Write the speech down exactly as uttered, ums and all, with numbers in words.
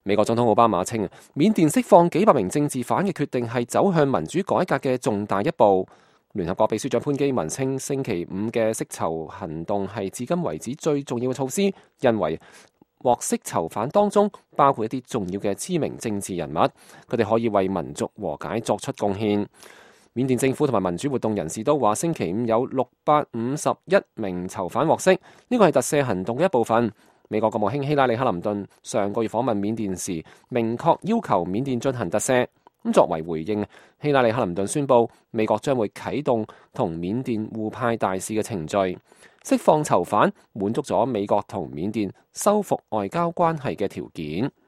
美國總統奧巴馬稱，緬甸釋放幾百名政治犯嘅決定係走向民主改革嘅重大一步。聯合國秘書長潘基文稱，星期五嘅釋囚行動係至今為止最重要嘅措施，因為獲釋囚犯當中包括一啲重要嘅知名政治人物，佢哋可以為民族和解作出貢獻。緬甸政府同埋民主活動人士都話，星期五有六百五十一名囚犯獲釋，呢個係特赦行動嘅一部分。美國國務卿希拉里克林頓上個月訪問緬甸時，明確要求緬甸進行特赦。咁作為回應，希拉里克林頓宣布，美國將會啟動同緬甸互派大使嘅程序，釋放囚犯滿足咗美國同緬甸修復外交關係嘅條件。